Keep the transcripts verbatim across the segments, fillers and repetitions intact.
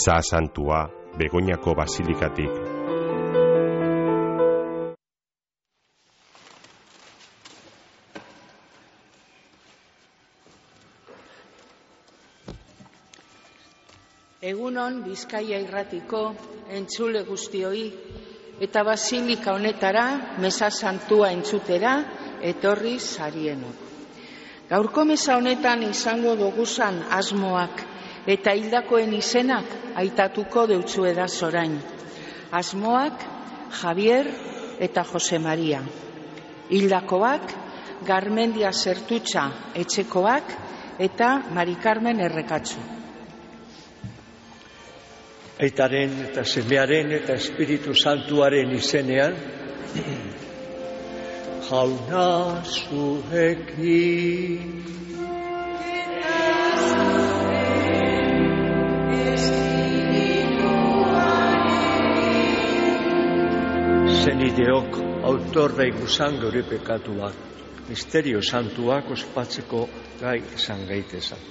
Meza Santua Begoñako Basilikatik. Egunon Bizkaia irratiko entzule guztioi eta basilika honetara Meza Santua entzutera etorri zarienok. Gaurko meza honetan izango doguzan asmoak eta hildakoen izenak aitatuko deutzueda zorain. Asmoak Javier eta Jose Maria. Hildakoak Garmendia Zertutxa etxekoak eta Mari Carmen Errekatzu. Aitaren eta semearen eta Espiritu Santuaren izenean, Jauna zuekin. Zenideok autorra iguzan gure pekatuak, misterio santuak ospatzeko gai izan gaitezan.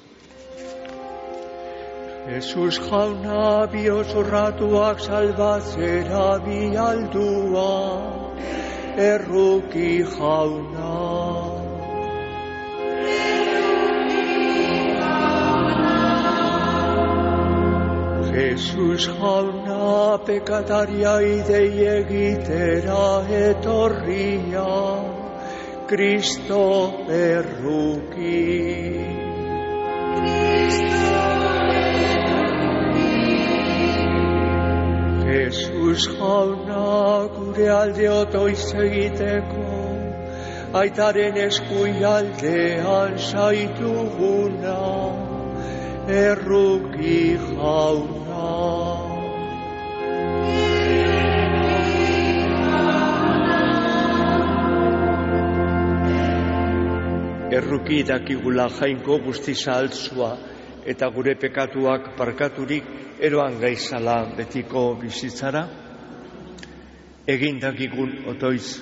Jesus jauna bihotz-urratuak salbatzera bialdua, erruki jauna. Jesus jauna pekataria idei egitera etorria, Kristo erruki. Jesus jauna gure alde otoiz egiteko, aitaren eskui aldean zaituguna, erruki jauna. Erruki dakigula jainko guztiza altzua, eta gure pekatuak parkaturik eroan gaizala betiko bizitzara, egin dakigun otoiz.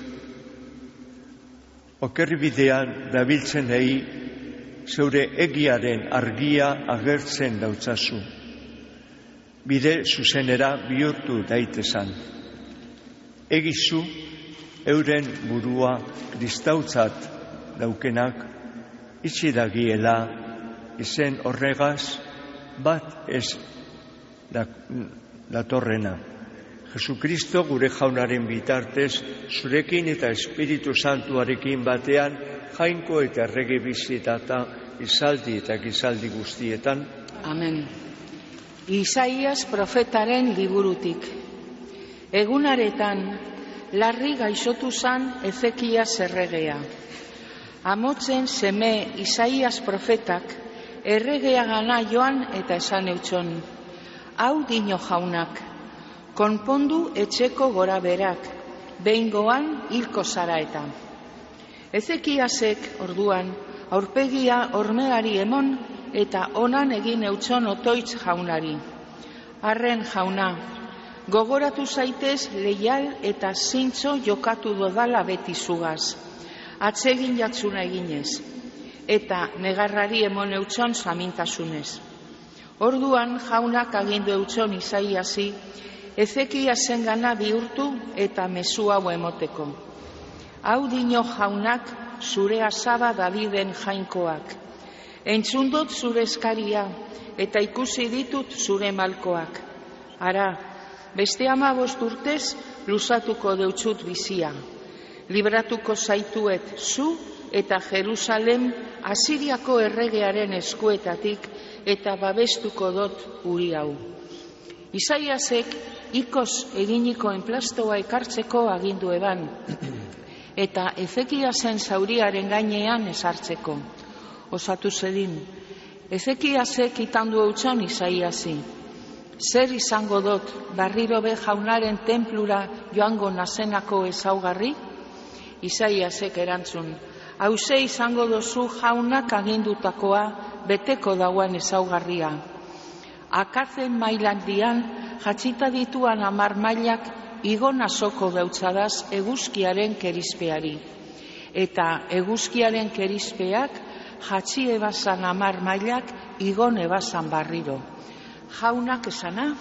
Okerbidean dabiltzenei zeure egiaren argia agertzen dautzazu. Bide zuzenera bihurtu daitezan. Egizu euren burua kristautzat daukenak itxi dagiela izen horregaz bat ez datorrena. Jesukristo gure jaunaren bitartez, zurekin eta Espiritu Santuarekin batean, jainko eta errege bizitata izaldi eta gizaldi guztietan. Amen. Isaias profetaren liburutik. Egunaretan, larri gaixotu zan Ezekias erregea. Amotzen seme Isaias profetak, erregea gana joan eta esan eutxon. Hau dino jaunak, konpondu etxeko gora berak, behingoan hilko zara eta. Ezekiasek orduan, aurpegia ormeari emon eta onan egin eutxon otoitz jaunari. Arren jauna, gogoratu zaitez leial eta zintzo jokatu dodala beti zugaz. Atsegin jatzuna eginez, eta negarrari emon eutxon samintasunez. Orduan jaunak agindu eutxon Isaiasi, Ezekiasen gana bihurtu eta mezu hau emoteko. Hau dino jaunak zure asaba Daviden jainkoak. Entzundot zure eskaria eta ikusi ditut zure malkoak. Ara, beste hamabost urtez luzatuko deutzut bizia. Libratuko zaituet zu eta Jerusalem Asiriako erregearen eskuetatik eta babestuko dot uri hau. Isaiasek ikos eginiko enplastoa ekartzeko agindu eban, eta Ezekiasen zauriaren gainean esartzeko. Osatu zedin, Ezekiasek itandu eutxon Isaiasi. Zer izango dot barriro be jaunaren tenplura joango nazenako ezaugarri? Isaiasek erantzun, hauze izango dozu jaunak agindutakoa beteko dauan ezaugarria. Akazen mailan dian, jatxita dituan amar mailak igon azoko dautsadaz eguzkiaren kerizpeari. Eta eguzkiaren kerizpeak jatxi ebazan amar mailak igon ebazan barriro. Jaunak esana.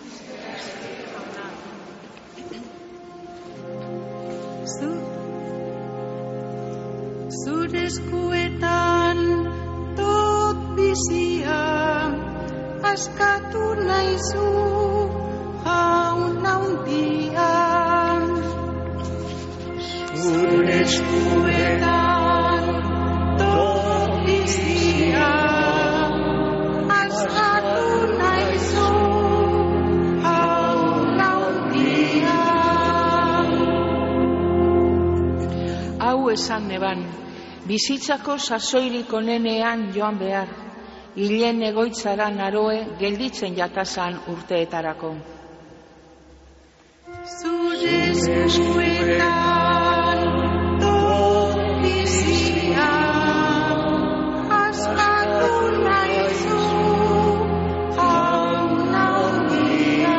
Zure eskuetan tot bizia, askatu naizu jaun handia. Zure eskuetan tot bizia, askatu naizu jaun handia. Hau esan neban, bizitzako sasoirik onenean joan behar, hilen egoitzara naroe gelditzen jatazan urteetarako. Zure eskuetan tot bizia, askatu naizu jaun handia.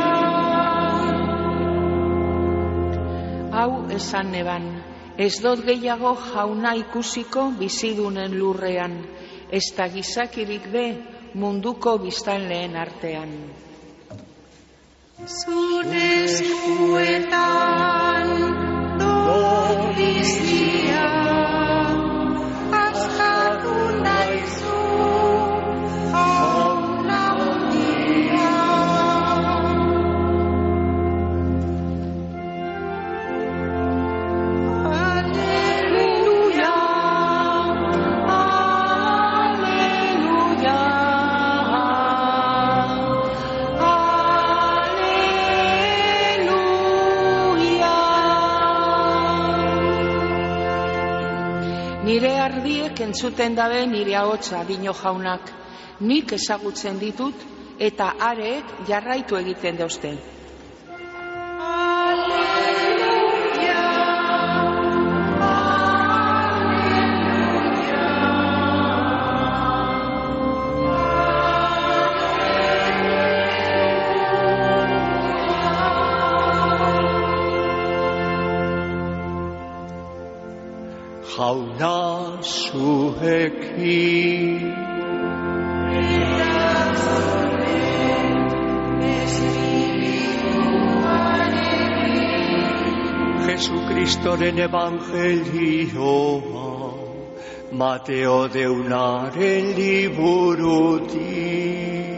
Hau esan neban, ez dut gehiago jauna ikusiko bizidunen lurrean, ez da gizakirik be munduko biztanleen artean. Zure eskuetan tot bizia, askatu naizu jaun handia. Nire ardiek entzuten dabe nire ahotsa, dio jaunak, nik ezagutzen ditut eta areek jarraitu egiten dauzte. Jauna zuekin, Jesukristoren evangelioa, Mateo deunaren liburutik.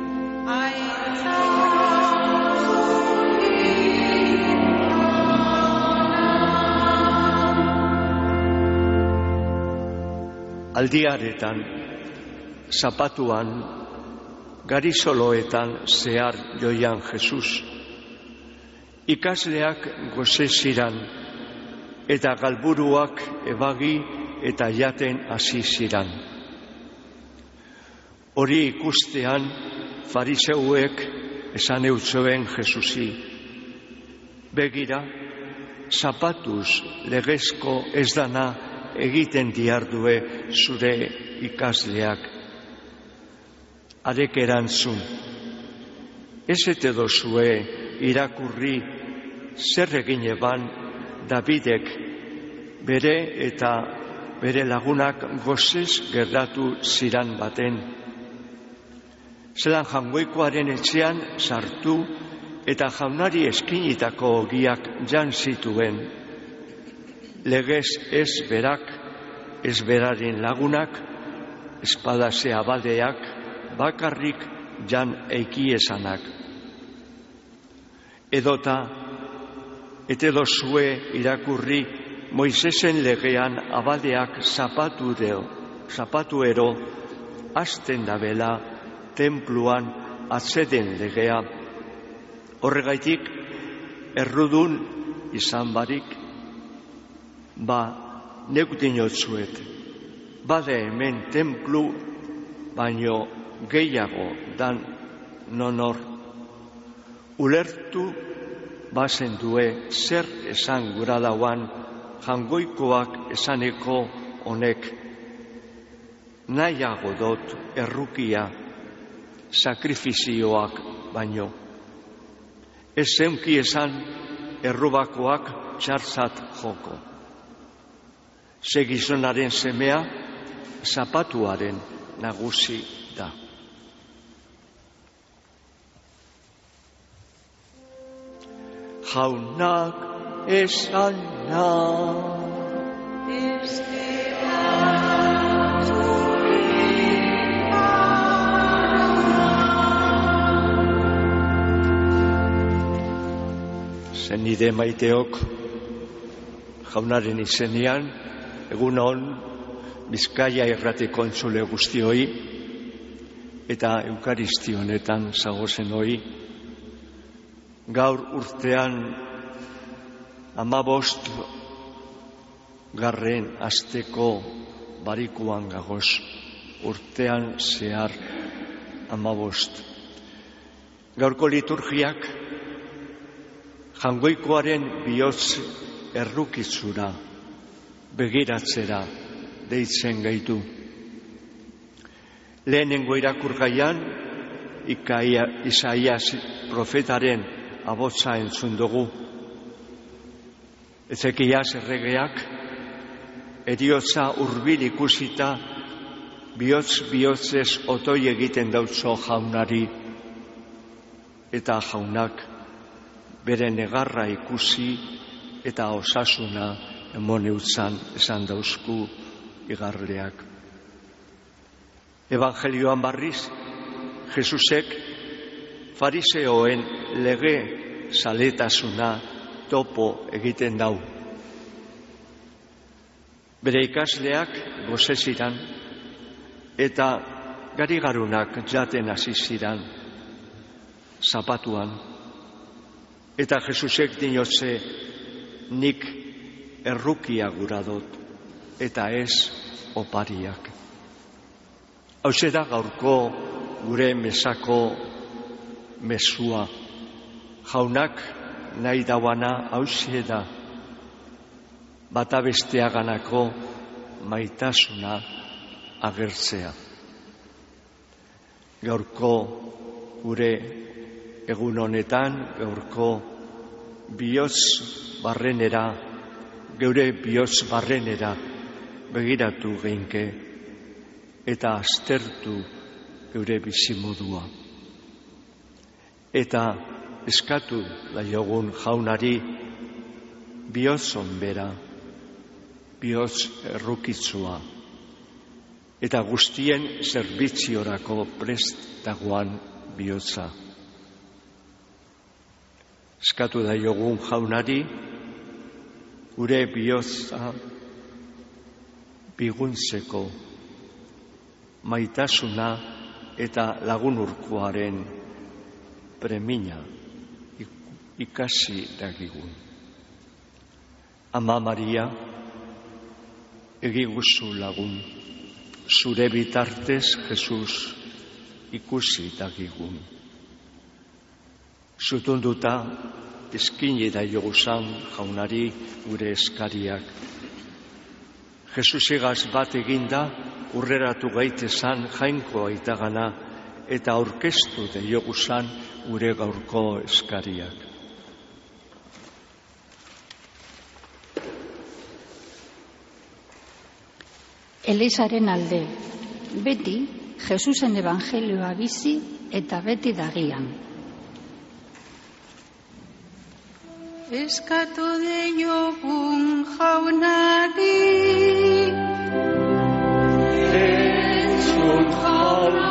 Aldiaretan, zapatuan, garizoloetan zehar joian Jesus. Ikasleak goze ziran, eta galburuak ebagi eta jaten hasi ziran. Hori ikustean, fariseuek esan eutzoen Jesusi. Begira, zapatuz legezko ez dana egiten diardue zure ikasleak. Arek erantzun, ez ete dozue irakurri zer egin eban Davidek bere eta bere lagunak gozez gerratu ziran baten. Zelan jangoikoaren etxean sartu eta jaunari eskinitako ogiak jan zituen. Legez ez berak, ez beraren lagunak, espadase abadeak, bakarrik jan eikiesanak. Edota, ete dozue irakurri Moisesen legean abadeak zapatuero, zapatuero, hasten dabela tenpluan atzeden legea. Horregaitik, errudun izan barik, ba, neuk dinotzuet, bade hemen tenplu, baino gehiago dan nonor. Ulertu bazen due zer esan gura dauan jangoikoak esaneko honek. Nahiago dot errukia sakrifizioak baino. Ez zeunki esan errubakoak txarzat joko. Ze gizonaren semea zapatuaren nagusi da. jaunak esana. Zenide maiteok, jaunaren izenean, egun on, Bizkaia irratiko entzule guztioi, eta Eukaristi honetan zagozen hoi, gaur urtean hamabost garren asteko barikuan gagoz, urtean zehar hamabost. Gaurko liturgiak Jangoikoaren bihotz errukitzura, begiratzera deitzen gaitu. Lehenengo irakurgaian, Isaias profetaren abotsa entzun dugu. Ezekias erregeak, eriotza hurbil ikusita, bihotz-bihotzez otoi egiten dautzo jaunari, eta jaunak bere negarra ikusi eta osasuna emon eutzan esan dauzku igarleak. Evangelioan barriz, Jesusek fariseoen lege zaletasuna topo egiten dau. Bere ikasleak gozeziran eta garigarunak jaten hasi ziran zapatuan. Eta Jesusek diotze, nik errukia gura dut, eta ez opariak. Hauxe da gaurko gure mesako mesua. Jaunak nahi dauana hauxe da, bata besteaganako maitasuna agertzea. Gaurko gure egun honetan, gaurko bihotz barrenera, geure bihotz barrenera begiratu geinke eta aztertu geure bizimodua. Eta eskatu daiogun jaunari bihotz onbera, bihotz errukitzua eta guztien zerbitziorako prest dagoan bihotza. Eskatu daiogun jaunari, gure bihotza biguntzeko maitasuna eta lagunurkoaren premina ikasi dagigun. Ama Maria, egiguzu lagun, zure bitartez Jesus ikusi dagigun. Zutunduta, eskini daiguzan jaunari gure eskariak. Jesusigaz bat eginda, urreratu gaitezan jainko aitagana eta aurkeztu daiguzan gure gaurko eskariak. Elizaren alde, beti Jesusen evangelioa bizi eta beti dagian. Eskatu deiogun jaunari, entzun jauna,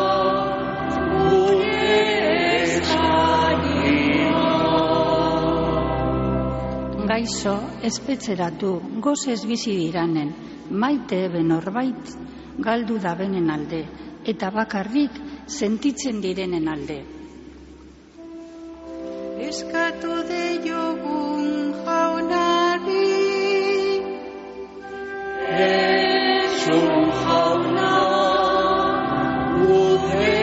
gure eskaria. Gaixo, espetxeratu, gozez bizi diranen, maite eben orbait, galdu da benen alde, eta bakarrik sentitzen direnen alde. Eskatu deiogun jaunari, entzun jauna, gure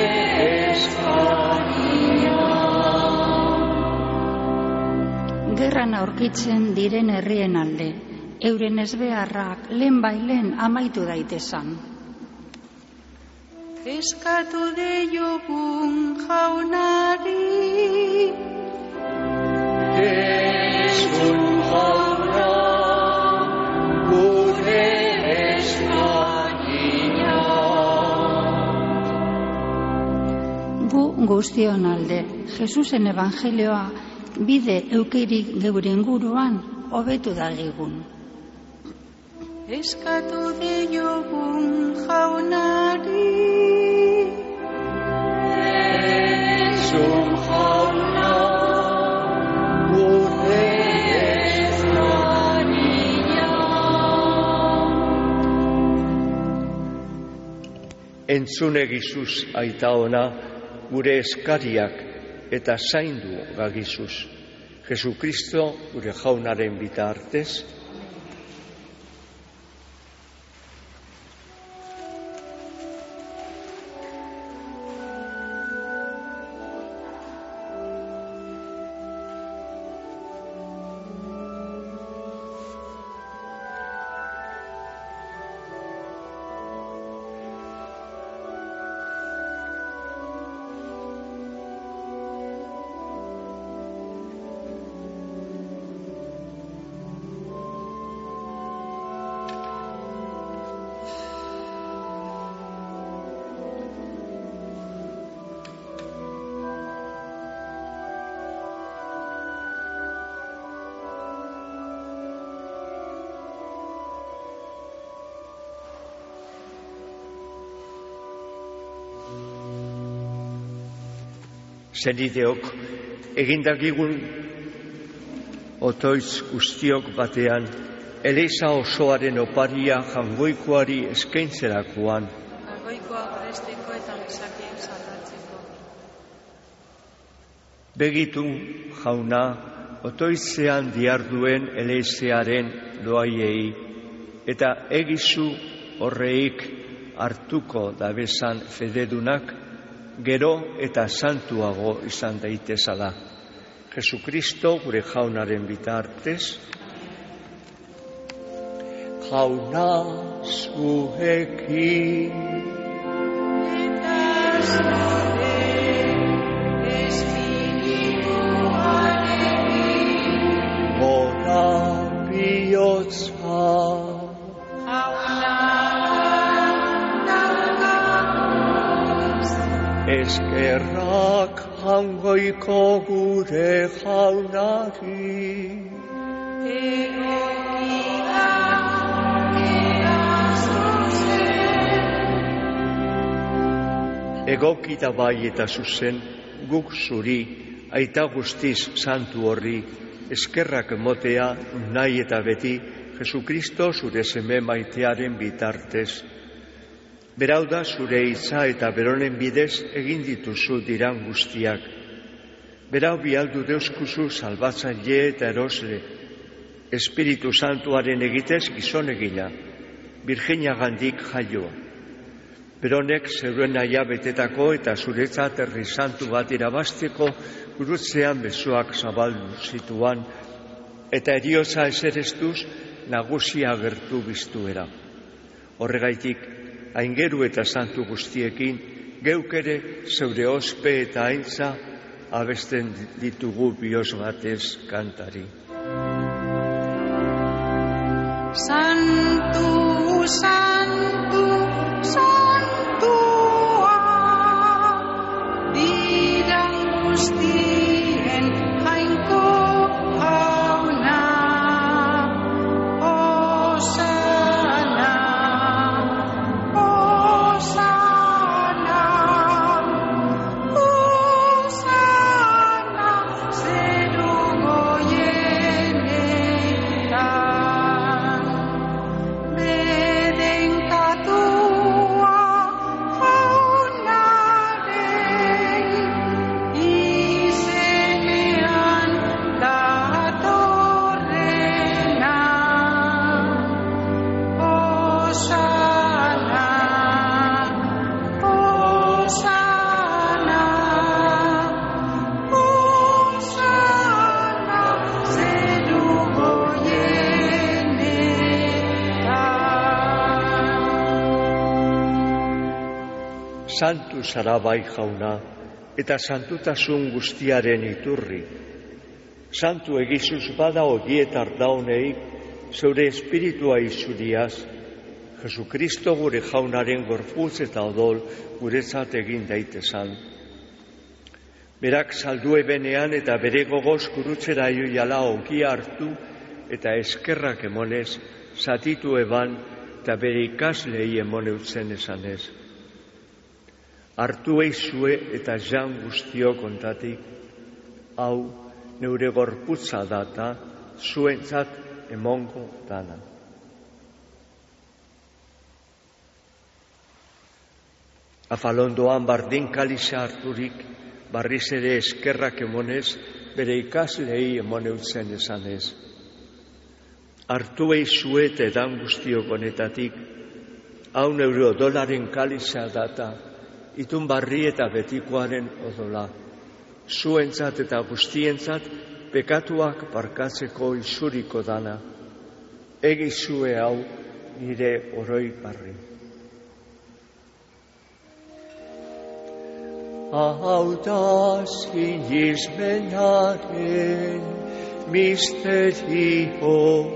eskaria. Gerran aurkitzen diren herrien alde, euren ezbeharrak lehen bailen amaitu daitezan. Eskatu deiogun jaunari, entzun jauna, gure eskaria. Gu guztion alde, Jesusen evangelioa bide eukeirik geure inguruan hobetu daligun. Eskatu diogun jaunari, Zun jauna, gure eskaria. Entzune gizuz aita ona, gure eskariak eta zaindu gagizuz. Jesukristo gure jaunaren bitartez, zenideok, egindagigun otoitz guztiok batean, Eliza osoaren oparia jangoikoari eskaintzerakoan. Jangoikoa goresteko eta mesakiek salbatzeko. Begitu, jauna, otoitzean diarduen Elizearen doaiei, eta egizu horreik hartuko dabezan fededunak, gero eta santuago izan daitezala. Jesukristo gure jaunaren bitartez, jauna zuekin, Eta zure espirituarekin, gora bihotza, eskerrak jangoiko gure jaunari. Egokita bai eta zuzen, guk zuri, aita guztiz santu horri, eskerrak emotea nahi eta beti, Jesukristo zure seme maitearen bitartez. Berau da zure hitza eta beronen bidez egin dituzu diran guztiak. Berau bialdu deuskuzu salbatzaile eta erosle, Espiritu Santuaren egitez gizon egina, Virginia gandik jaioa. Beronek zeuen naia betetako eta zuretzat herri santu bat irabazteko gurutzean besoak zabaldu zituan, eta eriotza eserestuz nagusia agertu biztuera. Horregaitik, aingeru eta santu guztiekin, geuk ere zeure ospe eta aintza abesten ditugu bihotz batez kantari. Santu, santu, santua, diran guztien jainko jauna, Osana, Osana, Osana, zeru goienetan. Bedenkatua jaunaren izenean datorrena. Osana, Osana, Osana, zeru goienetan. Santu zara bai jauna, eta santutasun guztiaren iturri. Santu egizuz bada ogietar dauneik, zeure espiritua izuriaz, Jesukristo gure jaunaren gorputz eta odol guretzat egin daitezan. Berak saldu ebenean eta bere gogoz gurutzera joiala ogia hartu eta eskerrak emonez, zatitu eban eta bere ikaslei emone utzen esanez. Hartu eizue eta jan guztio kontatik, hau neure gorputza data, zuentzat emongo dana. Afalondoan bardin kaliza harturik, barriz ere eskerrak emonez, bere ikaslei emone utzen esanez. Hartu eizue eta edan guztio honetatik, hau neure odolaren kaliza data, itun barri eta betikoaren odola. Zuentzat eta guztientzat pekatuak barkatzeko izuriko dana. Egizue hau nire oroi barri. Hau da sinismenaren misterioa.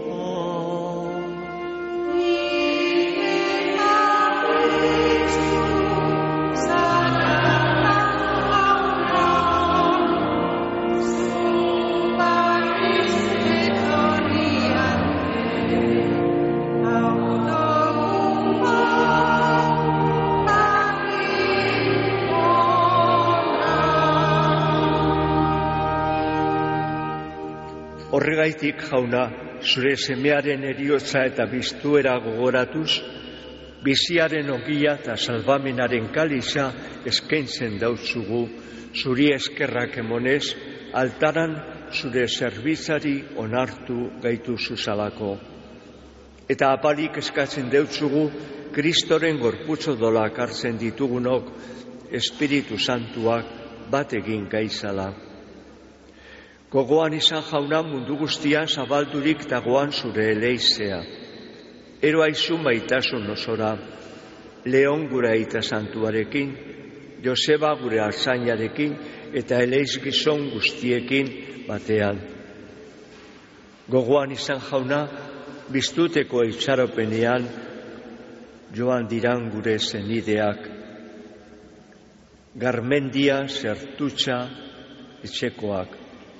Horregaitik, jauna, zure semearen eriotza eta biztuera gogoratuz, biziaren ogia eta salvamenaren kaliza eskaintzen dautzugu, zuri eskerrak emonez, altaran zure zerbitzari onartu gaitu zuzalako. Eta apalik eskatzen dautzugu, Kristoren gorputzo dolak hartzen ditugunok, Espiritu Santuak bat egin gaizala. Gogoan izan jauna mundu guztian zabaldurik dagoan zure eleizea. Ero aizu maitasun osora, Leon gure aita santuarekin, Joseba gure artzainarekin eta eleiz gizon guztiekin batean. Gogoan izan jauna, biztuteko itxaropenean joan diran gure zenideak. Garmendia, Zertutxa, etxekoak.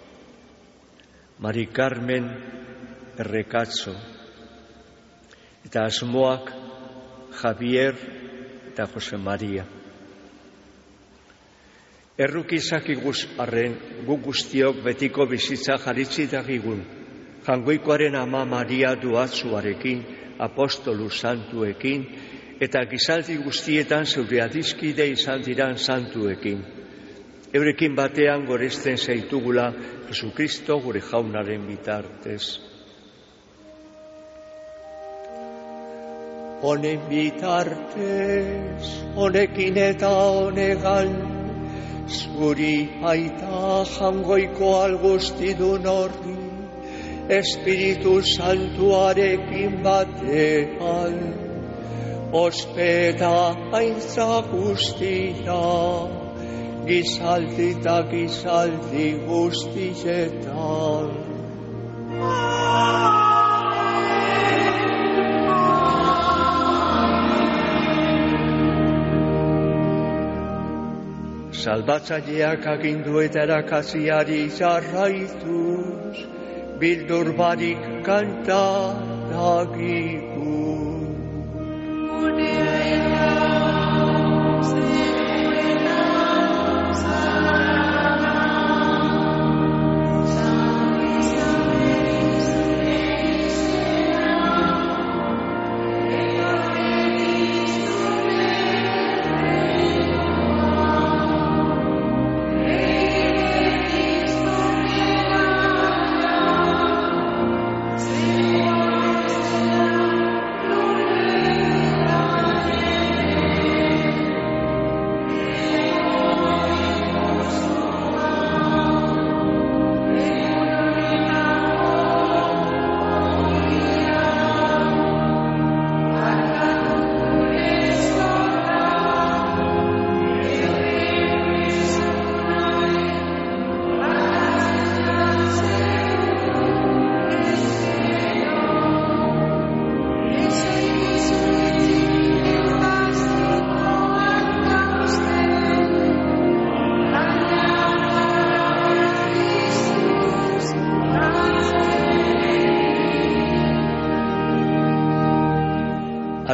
Mari Carmen Errekatzo, eta asmoak Javier eta Jose Maria. Errukizak iguz arren, gu guztiok betiko bizitza jaritzi dagigun, jangoikoaren ama Maria duatzuarekin, apostolu santuekin, eta gizaldi guztietan zeure adizkide izan diran santuekin. Eurekin batean goresten zaitugula Jesukristo gure jaunaren bitartez. Honen bitartez, honekin eta honegan, zuri aita jangoiko algustidun horri, Espiritu Santuarekin batean, ospeta aintza guztira, gizaldi eta gizaldi guztietan. Salbatzaileak agindu eta erakatziari jarraituz, bildur barik kanta dagigu.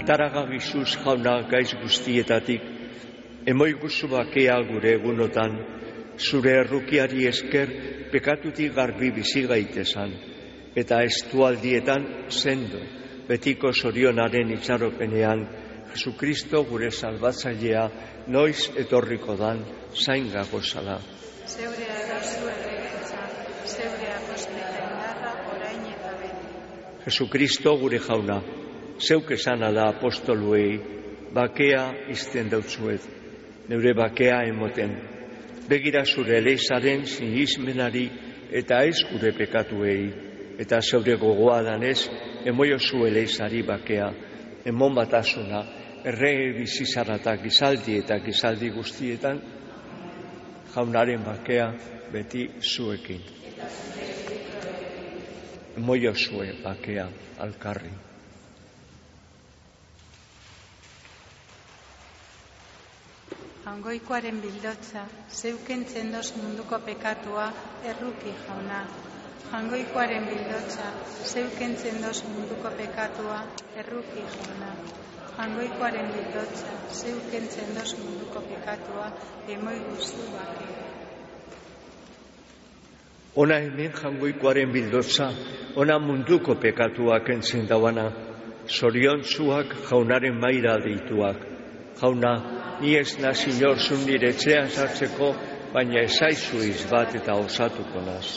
Ataraga Jesús jauna gaiz guztietatik, emoi guzu bakea gure egunotan, zure errukiari esker pekatutik garbi bizi gaitezan, eta estualdietan sendo, betiko zorionaren itxaropenean, Jesukristo gure salbatzailea noiz etorriko dan zain gagozala. Zeurea dauzu erregetza, zeurea apostela indarra orain eta beti. Jesukristo gure jauna, zeuk esana da apostoluei, bakea izten dautzuet, neure bakea emoten. Begira zure eleizaren sinismenari eta ez gure pekatuei, eta zeure gogoa danez, emoio zu eleizari bakea, emon batasuna, errege bizizarratak gizaldi eta gizaldi guztietan, jaunaren bakea beti zuekin. Emoio zue bakea alkarri. Jaungoikoaren bildotza, zeukentzen doz munduko pekatua, erruki jauna. Jaungoikoaren bildotza, zeukentzen doz munduko pekatua, erruki jauna. Jaungoikoaren bildotza, zeukentzen doz munduko pekatua, emoi guztu bakea. Ona hemen jaungoikoaren bildotza, ona munduko pekatua kentzen dauana, zoriontzuak jaunaren maira deituak. Jauna, ni ez nazi norzun nire etxean sartzeko, baina ezaizu izbat eta osatuko naz.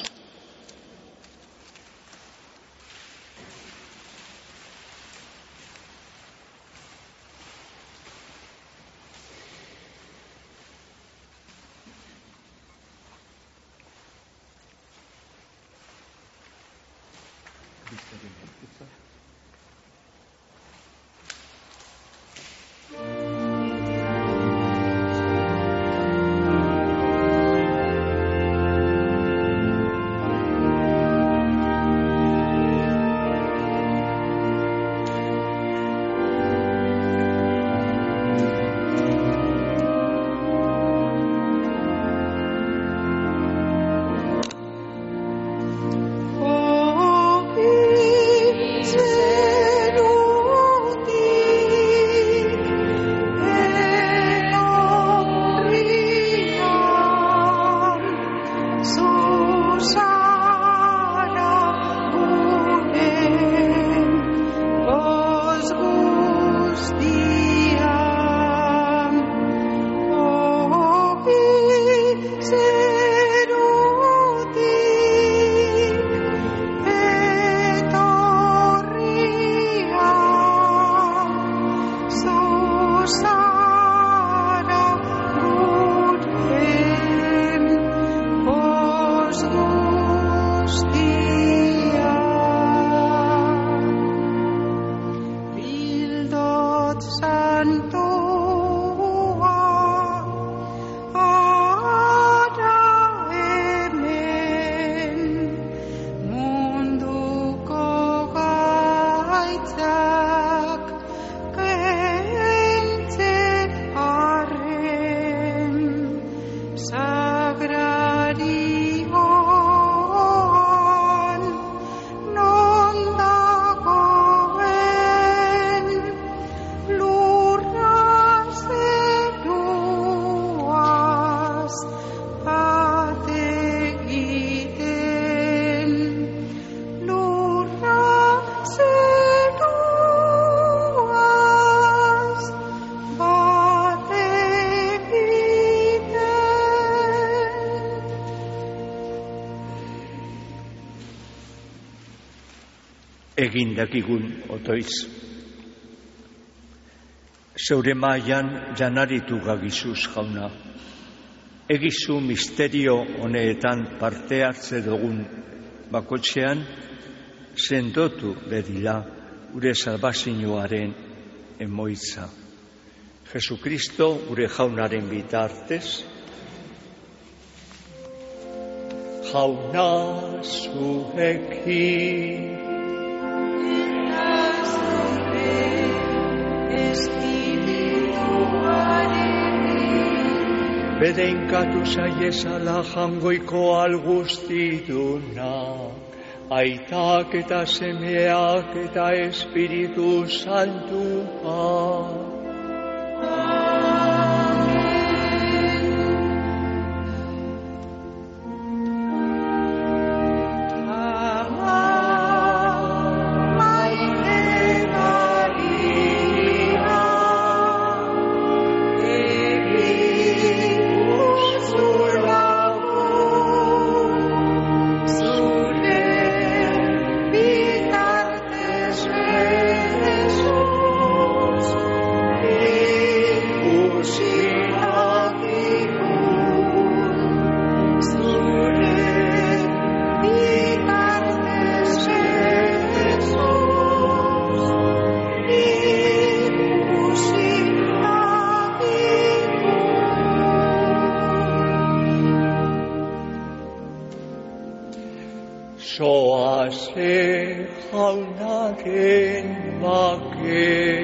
Egin dakigun otoiz. Zeure mailan janaritu gagizuz jauna. Egizu misterio honeetan parte hartze dugun bakotxean sendotu bedila gure salbazioaren emoitza. Jesukristo gure jaunaren bitartez, jauna zuekin. Bedeinkatu zaiezala jangoiko alguztiduna, aitak eta semeak eta Espiritu Santua. Zoaze jaunaren bake.